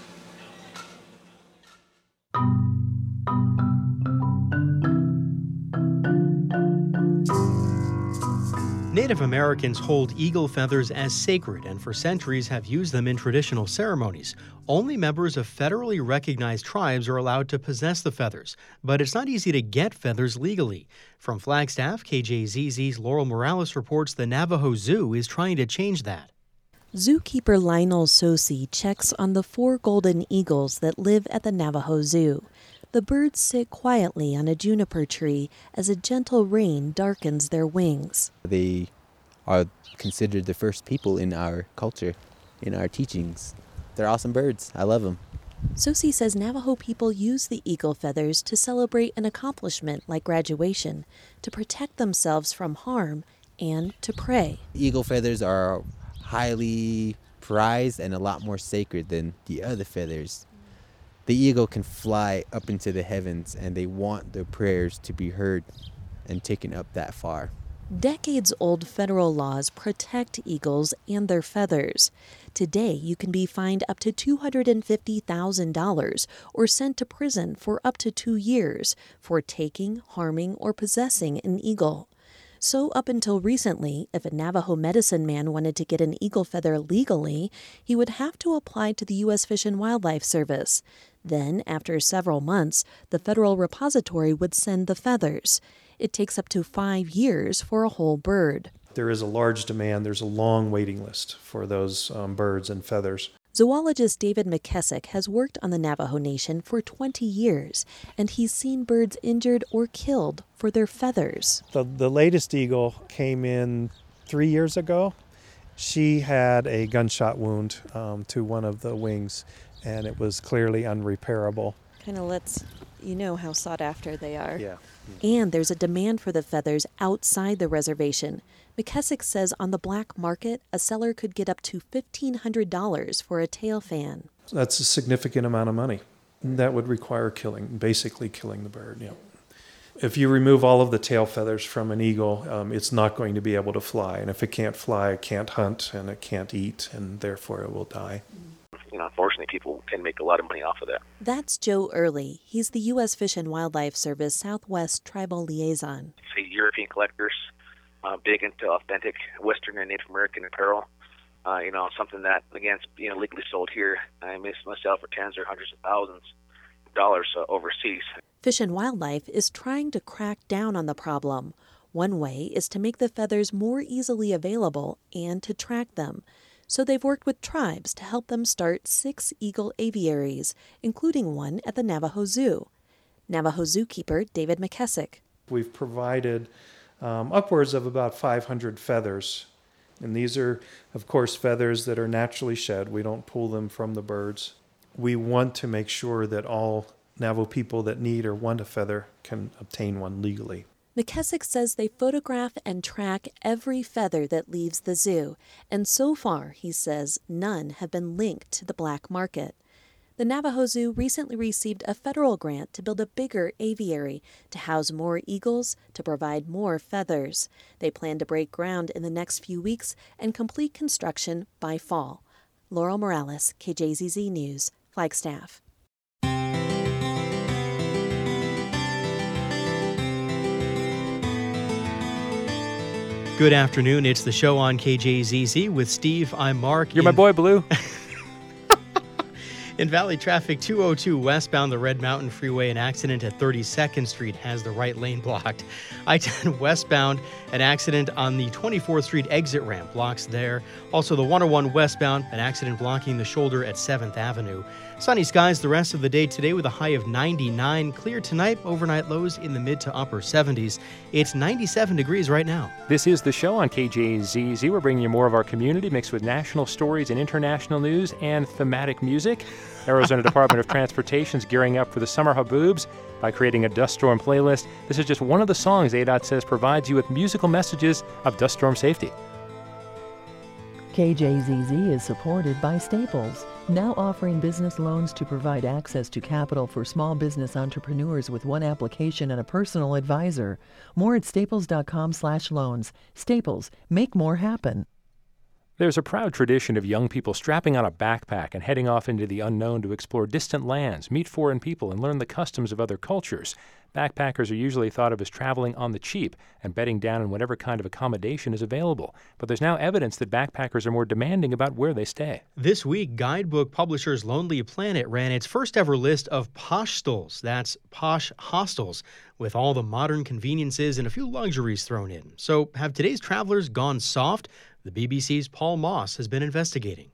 Native Americans hold eagle feathers as sacred and for centuries have used them in traditional ceremonies. Only members of federally recognized tribes are allowed to possess the feathers, but it's not easy to get feathers legally. From Flagstaff, K J Z Z's Laurel Morales reports the Navajo Zoo is trying to change that. Zookeeper Lionel Sosi checks on the four golden eagles that live at the Navajo Zoo. The birds sit quietly on a juniper tree as a gentle rain darkens their wings. They are considered the first people in our culture, in our teachings. They're awesome birds. I love them. Sosi says Navajo people use the eagle feathers to celebrate an accomplishment like graduation, to protect themselves from harm, and to pray. Eagle feathers are highly prized and a lot more sacred than the other feathers. The eagle can fly up into the heavens, and they want their prayers to be heard and taken up that far. Decades-old federal laws protect eagles and their feathers. Today, you can be fined up to two hundred fifty thousand dollars or sent to prison for up to two years for taking, harming, or possessing an eagle. So up until recently, if a Navajo medicine man wanted to get an eagle feather legally, he would have to apply to the U S Fish and Wildlife Service. Then, after several months, the federal repository would send the feathers. It takes up to five years for a whole bird. There is a large demand. There's a long waiting list for those um, birds and feathers. Zoologist David McKessick has worked on the Navajo Nation for twenty years, and he's seen birds injured or killed for their feathers. The, the latest eagle came in three years ago. She had a gunshot wound um, to one of the wings, and it was clearly unrepairable. Kind of lets you know how sought after they are. Yeah. And there's a demand for the feathers outside the reservation. McKessick says on the black market, a seller could get up to fifteen hundred dollars for a tail fan. That's a significant amount of money. That would require killing, basically killing the bird, yeah. If you remove all of the tail feathers from an eagle, um, it's not going to be able to fly. And if it can't fly, it can't hunt and it can't eat, and therefore it will die. You know, unfortunately, people can make a lot of money off of that. That's Joe Early. He's the U S Fish and Wildlife Service Southwest Tribal Liaison. Say European collectors, uh, big into authentic Western and Native American apparel. Uh, you know, something that, again, you know, legally sold here. I miss myself for tens or hundreds of thousands of dollars uh, overseas. Fish and Wildlife is trying to crack down on the problem. One way is to make the feathers more easily available and to track them. So they've worked with tribes to help them start six eagle aviaries, including one at the Navajo Zoo. Navajo zookeeper David McKessick. We've provided um, upwards of about five hundred feathers. And these are, of course, feathers that are naturally shed. We don't pull them from the birds. We want to make sure that all Navajo people that need or want a feather can obtain one legally. McKessick says they photograph and track every feather that leaves the zoo, and so far, he says, none have been linked to the black market. The Navajo Zoo recently received a federal grant to build a bigger aviary to house more eagles, to provide more feathers. They plan to break ground in the next few weeks and complete construction by fall. Laurel Morales, K J Z Z News, Flagstaff. Good afternoon. It's the show on K J Z Z with Steve. I'm Mark. You're in- my boy, Blue. In Valley traffic, two oh two westbound the Red Mountain Freeway, an accident at thirty-second Street has the right lane blocked. I ten westbound, an accident on the twenty-fourth Street exit ramp blocks there. Also, the one oh one westbound, an accident blocking the shoulder at seventh Avenue. Sunny skies the rest of the day today with a high of ninety-nine. Clear tonight, overnight lows in the mid to upper seventies. It's ninety-seven degrees right now. This is the show on K J Z Z. We're bringing you more of our community mixed with national stories and international news and thematic music. Arizona Department of Transportation is gearing up for the summer haboobs by creating a dust storm playlist. This is just one of the songs A D O T says provides you with musical messages of dust storm safety. K J Z Z is supported by Staples, now offering business loans to provide access to capital for small business entrepreneurs with one application and a personal advisor. More at staples.com slash loans. Staples, make more happen. There's a proud tradition of young people strapping on a backpack and heading off into the unknown to explore distant lands, meet foreign people, and learn the customs of other cultures. Backpackers are usually thought of as traveling on the cheap and bedding down in whatever kind of accommodation is available. But there's now evidence that backpackers are more demanding about where they stay. This week, guidebook publishers Lonely Planet ran its first ever list of Poshtals. That's posh hostels, with all the modern conveniences and a few luxuries thrown in. So have today's travelers gone soft? The B B C's Paul Moss has been investigating.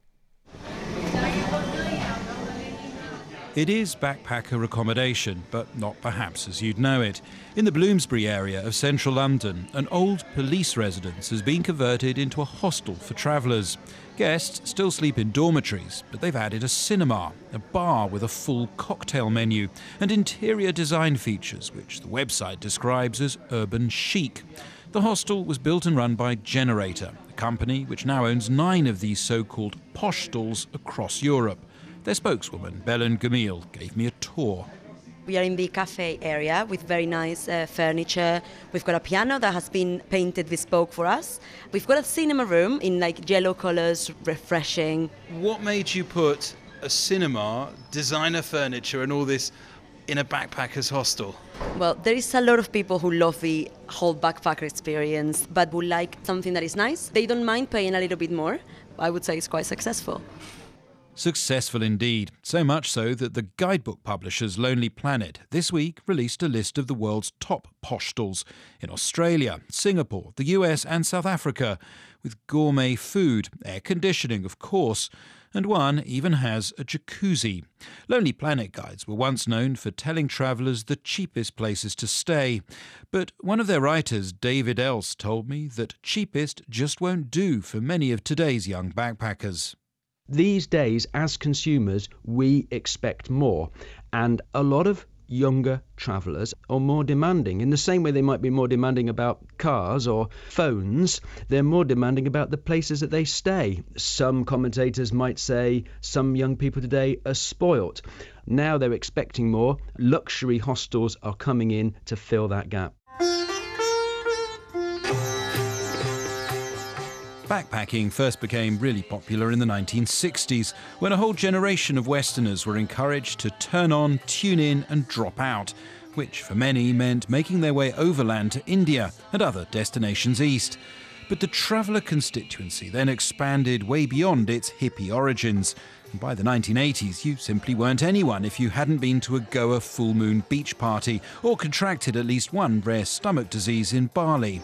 It is backpacker accommodation, but not perhaps as you'd know it. In the Bloomsbury area of central London, an old police residence has been converted into a hostel for travellers. Guests still sleep in dormitories, but they've added a cinema, a bar with a full cocktail menu, and interior design features, which the website describes as urban chic. The hostel was built and run by Generator, a company which now owns nine of these so-called poshtals across Europe. Their spokeswoman, Belen Gamil, gave me a tour. We are in the cafe area with very nice uh, furniture. We've got a piano that has been painted bespoke for us. We've got a cinema room in like yellow colors, refreshing. What made you put a cinema, designer furniture and all this in a backpacker's hostel? Well, there is a lot of people who love the whole backpacker experience, but would like something that is nice. They don't mind paying a little bit more. I would say it's quite successful. Successful indeed, so much so that the guidebook publishers Lonely Planet this week released a list of the world's top poshtals in Australia, Singapore, the U S and South Africa, with gourmet food, air conditioning of course, and one even has a jacuzzi. Lonely Planet guides were once known for telling travellers the cheapest places to stay, but one of their writers, David Else, told me that cheapest just won't do for many of today's young backpackers. These days, as consumers, we expect more. And a lot of younger travellers are more demanding. In the same way they might be more demanding about cars or phones, they're more demanding about the places that they stay. Some commentators might say some young people today are spoilt. Now they're expecting more. Luxury hostels are coming in to fill that gap. Backpacking first became really popular in the nineteen sixties, when a whole generation of Westerners were encouraged to turn on, tune in and drop out, which for many meant making their way overland to India and other destinations east. But the traveller constituency then expanded way beyond its hippie origins. And by the nineteen eighties, you simply weren't anyone if you hadn't been to a Goa full moon beach party or contracted at least one rare stomach disease in Bali.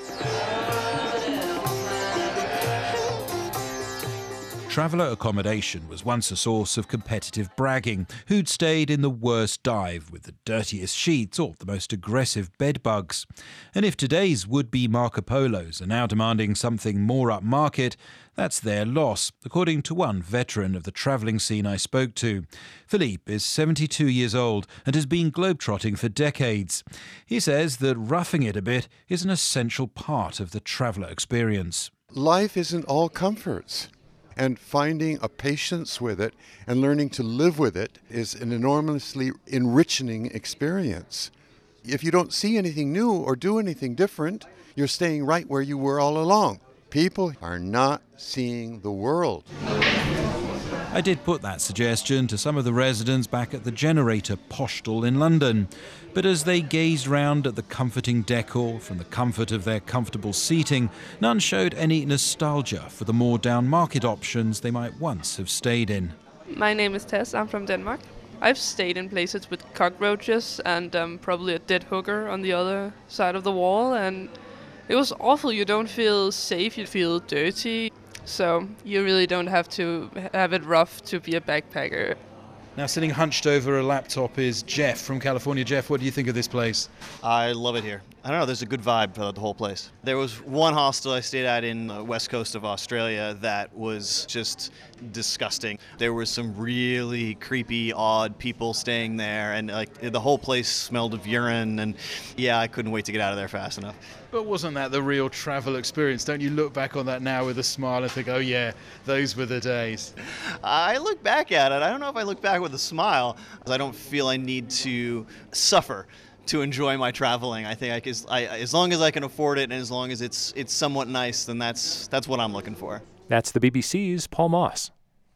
Traveller accommodation was once a source of competitive bragging. Who'd stayed in the worst dive with the dirtiest sheets or the most aggressive bed bugs? And if today's would-be Marco Polos are now demanding something more upmarket, that's their loss, according to one veteran of the travelling scene I spoke to. Philippe is seventy-two years old and has been globetrotting for decades. He says that roughing it a bit is an essential part of the traveller experience. Life isn't all comforts. And finding a patience with it and learning to live with it is an enormously enriching experience. If you don't see anything new or do anything different, you're staying right where you were all along. People are not seeing the world. I did put that suggestion to some of the residents back at the Generator Postal in London. But as they gazed round at the comforting decor from the comfort of their comfortable seating, none showed any nostalgia for the more down-market options they might once have stayed in. My name is Tess. I'm from Denmark. I've stayed in places with cockroaches and um, probably a dead hooker on the other side of the wall, and it was awful. You don't feel safe, you feel dirty. So you really don't have to have it rough to be a backpacker. Now, sitting hunched over a laptop is Jeff from California. Jeff, what do you think of this place? I love it here. I don't know, there's a good vibe for the whole place. There was one hostel I stayed at in the west coast of Australia that was just disgusting. There were some really creepy, odd people staying there, and like the whole place smelled of urine, and yeah, I couldn't wait to get out of there fast enough. But wasn't that the real travel experience? Don't you look back on that now with a smile and think, oh yeah, those were the days? I look back at it. I don't know if I look back with a smile. I don't feel I need to suffer to enjoy my traveling. I think I can, I, as long as I can afford it and as long as it's it's somewhat nice, then that's that's what I'm looking for. That's the B B C's Paul Moss.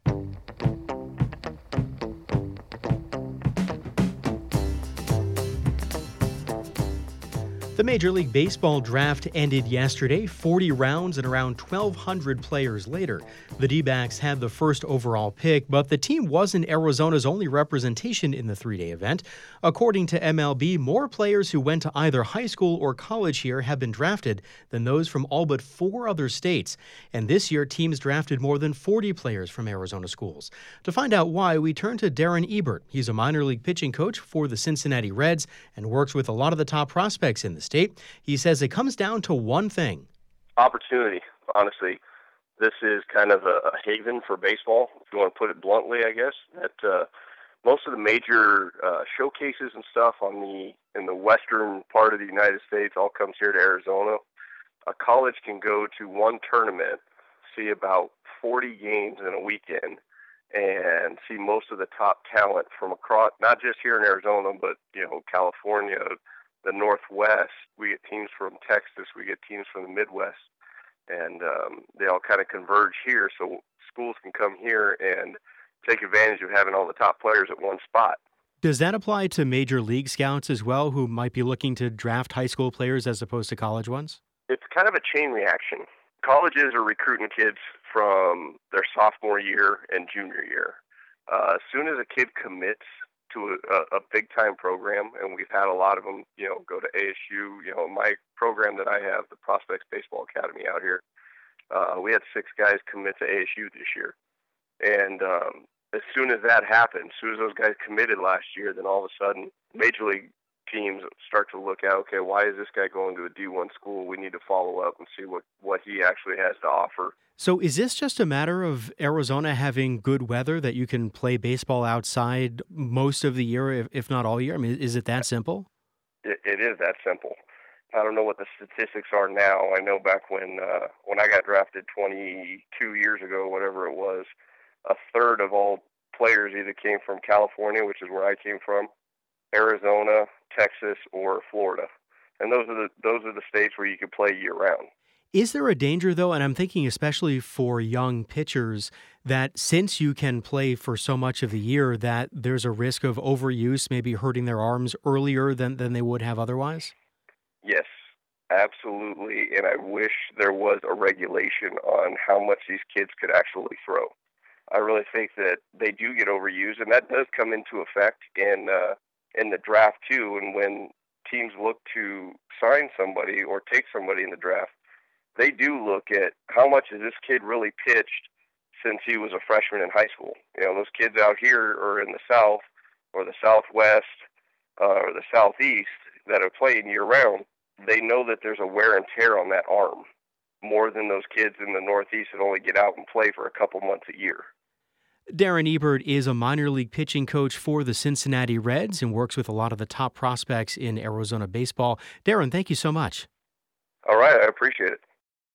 The Major League Baseball draft ended yesterday, forty rounds and around twelve hundred players later. The D-backs had the first overall pick, but the team wasn't Arizona's only representation in the three-day event. According to M L B, more players who went to either high school or college here have been drafted than those from all but four other states. And this year, teams drafted more than forty players from Arizona schools. To find out why, we turn to Darren Ebert. He's a minor league pitching coach for the Cincinnati Reds and works with a lot of the top prospects in the state. He says it comes down to one thing. Opportunity, honestly. This is kind of a, a haven for baseball, if you want to put it bluntly, I guess. That uh, most of the major uh, showcases and stuff on the in the western part of the United States all comes here to Arizona. A college can go to one tournament, see about forty games in a weekend, and see most of the top talent from across, not just here in Arizona, but you know, California, the Northwest. We get teams from Texas, we get teams from the Midwest, and um, they all kind of converge here, so schools can come here and take advantage of having all the top players at one spot. Does that apply to major league scouts as well, who might be looking to draft high school players as opposed to college ones? It's kind of a chain reaction. Colleges are recruiting kids from their sophomore year and junior year. Uh, as soon as a kid commits to a, a big-time program, and we've had a lot of them, you know, go to A S U. You know, my program that I have, the Prospects Baseball Academy out here, uh, we had six guys commit to A S U this year. And um, as soon as that happened, as soon as those guys committed last year, then all of a sudden, major league teams start to look at, okay, why is this guy going to a D one school? We need to follow up and see what, what he actually has to offer. So is this just a matter of Arizona having good weather that you can play baseball outside most of the year, if, if not all year? I mean, is it that simple? It, it is that simple. I don't know what the statistics are now. I know back when uh, when I got drafted twenty-two years ago, whatever it was, a third of all players either came from California, which is where I came from, Arizona, Texas, or Florida. And those are the those are the states where you could play year-round. Is there a danger, though, and I'm thinking especially for young pitchers, that since you can play for so much of the year, that there's a risk of overuse, maybe hurting their arms earlier than, than they would have otherwise? Yes, absolutely. And I wish there was a regulation on how much these kids could actually throw. I really think that they do get overused, and that does come into effect in uh, in the draft, too. And when teams look to sign somebody or take somebody in the draft, they do look at how much has this kid really pitched since he was a freshman in high school. You know, those kids out here or in the South or the Southwest uh, or the Southeast that are playing year-round, they know that there's a wear and tear on that arm more than those kids in the Northeast that only get out and play for a couple months a year. Darren Ebert is a minor league pitching coach for the Cincinnati Reds and works with a lot of the top prospects in Arizona baseball. Darren, thank you so much. All right, I appreciate it.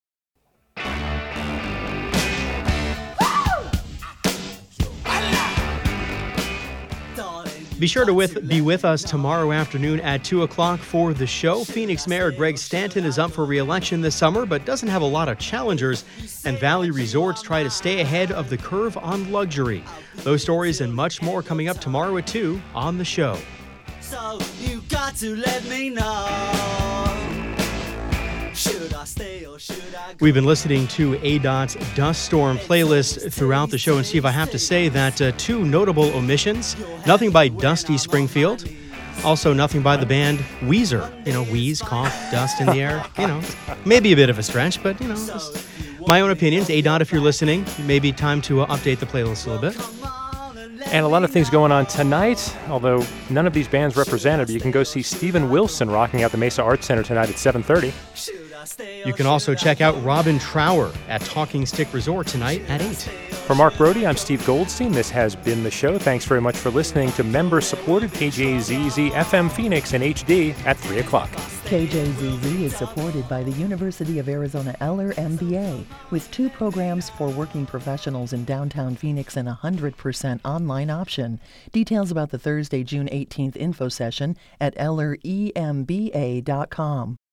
Be sure to with, be with us tomorrow afternoon at two o'clock for the show. Phoenix Mayor Greg Stanton is up for re-election this summer, but doesn't have a lot of challengers, and Valley Resorts try to stay ahead of the curve on luxury. Those stories and much more coming up tomorrow at two on the show. So you got to let me know. Should I stay or should I go? We've been listening to A D O T's Dust Storm playlist throughout the show, and Steve, I have to say that uh, two notable omissions: Nothing by Dusty Springfield, also Nothing by the band Weezer. You know, wheeze, cough, dust in the air. You know, maybe a bit of a stretch, but you know, just my own opinions. A D O T, if you're listening, maybe time to uh, update the playlist a little bit. And a lot of things going on tonight, although none of these bands represented. You can go see Steven Wilson rocking out the Mesa Arts Center tonight at seven thirty. You can also check out Robin Trower at Talking Stick Resort tonight at eight. For Mark Brody, I'm Steve Goldstein. This has been the show. Thanks very much for listening to member-supported K J Z Z F M Phoenix in H D at three o'clock. K J Z Z is supported by the University of Arizona Eller M B A, with two programs for working professionals in downtown Phoenix and a one hundred percent online option. Details about the Thursday, June eighteenth info session at eller e m b a dot com.